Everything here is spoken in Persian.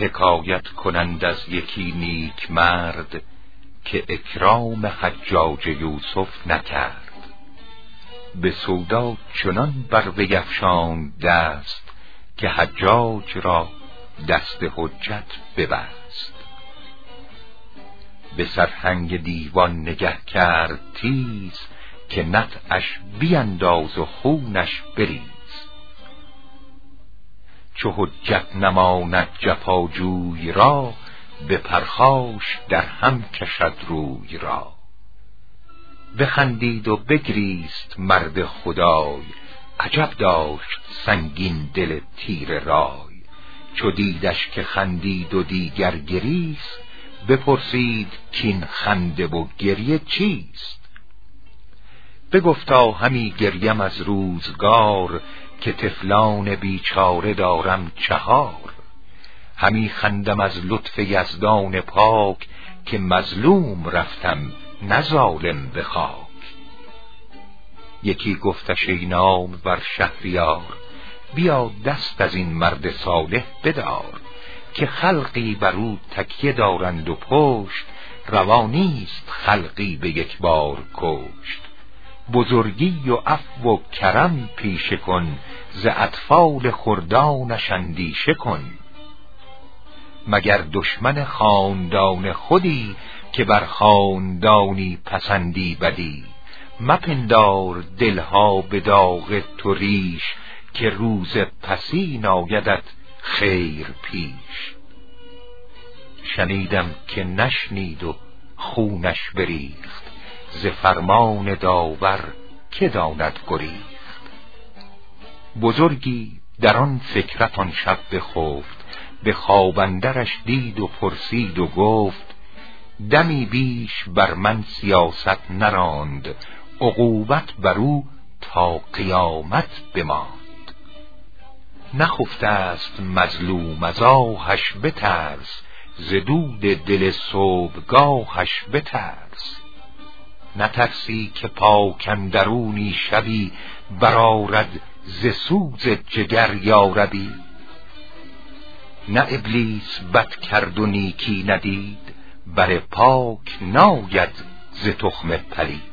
حکایت کنند از یکی نیک مرد که اکرام حجاج یوسف نکرد. به سودا چنان بر وی افشاند دست که حجاج را دست حجت ببست. به سرهنگ دیوان نگه کرد تیز که نطعش بینداز و خونش بریز. چو حجت نماند جفاجوی را به پرخاش در هم کشد روی را. بخندید و بگریست مرد خدای عجب داشت سنگین دل تیر رای. چو دیدش که خندید و دیگر گریست بپرسید کین خنده و گریه چیست. بگفتا همی گریم از روزگار که طفلان بیچاره دارم 4. همی خندم از لطف یزدان پاک که مظلوم رفتم نه ظالم به خاک. یکی گفتش ای نامور شهریار بیا دست از این مرد صالح بدار که خلقی بر او تکیه دارند و پشت روا نیست خلقی به یک بار کشت. بزرگی و عفو و کرم پیشه کن ز اطفال خردانش اندیشه کن. مگر دشمن خاندان خودی که بر خاندانی پسندی بدی. مپندار دلها به داغ تو ریش که روز پسین آیدت خیر پیش. شنیدم که نشنید و خونش بریخت ز فرمان داور که داند گریخت. بزرگی در آن فکرت آن شب بخفت به خواب اندرش دید و پرسید و گفت دمی بیش بر من سیاست نراند عقوبت بر او تا قیامت بماند. نخفته است مظلوم از آهش بترس ز دود دل صبحگاهش بترس. نترسی که پاک اندرونی شبی برآرد ز سوز جگر یا ربی. نه ابلیس بد کرد و نیکی ندید بر پاک ناید ز تخم پلید.